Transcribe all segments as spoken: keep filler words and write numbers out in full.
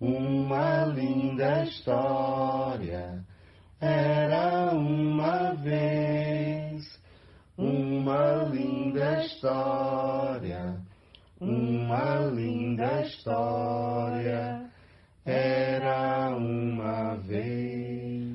uma linda história. Era uma vez uma linda história, uma linda história. Era uma vez.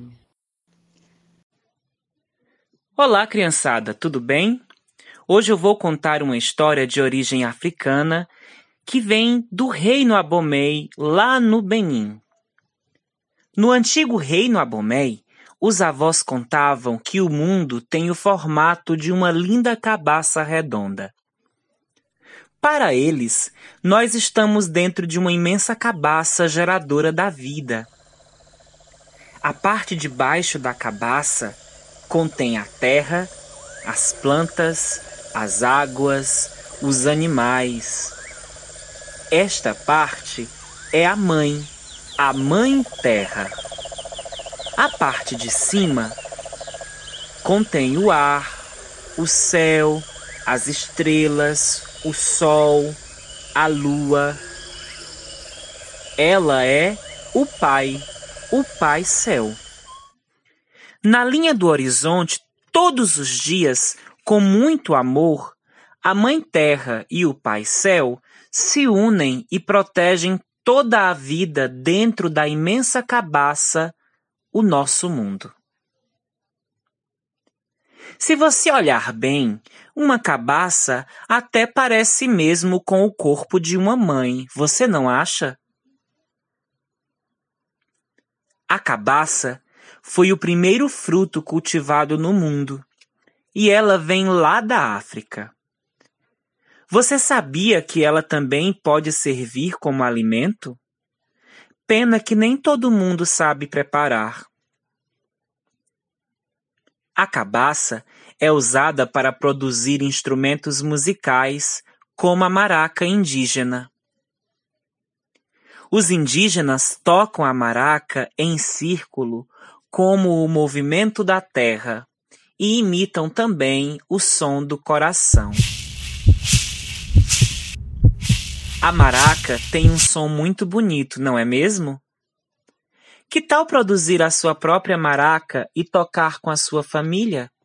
Olá, criançada, tudo bem? Hoje eu vou contar uma história de origem africana que vem do reino Abomey, lá no Benin. No antigo reino Abomey, os avós contavam que o mundo tem o formato de uma linda cabaça redonda. Para eles, nós estamos dentro de uma imensa cabaça geradora da vida. A parte de baixo da cabaça contém a terra, as plantas, as águas, os animais. Esta parte é a mãe, a mãe terra. A parte de cima contém o ar, o céu, as estrelas, o sol, a lua. Ela é o pai, o pai céu. Na linha do horizonte, todos os dias, com muito amor, a Mãe Terra e o Pai Céu se unem e protegem toda a vida dentro da imensa cabaça, o nosso mundo. Se você olhar bem, uma cabaça até parece mesmo com o corpo de uma mãe, você não acha? A cabaça foi o primeiro fruto cultivado no mundo, e ela vem lá da África. Você sabia que ela também pode servir como alimento? Pena que nem todo mundo sabe preparar. A cabaça é usada para produzir instrumentos musicais, como a maraca indígena. Os indígenas tocam a maraca em círculo, como o movimento da terra, e imitam também o som do coração. A maraca tem um som muito bonito, não é mesmo? Que tal produzir a sua própria maraca e tocar com a sua família?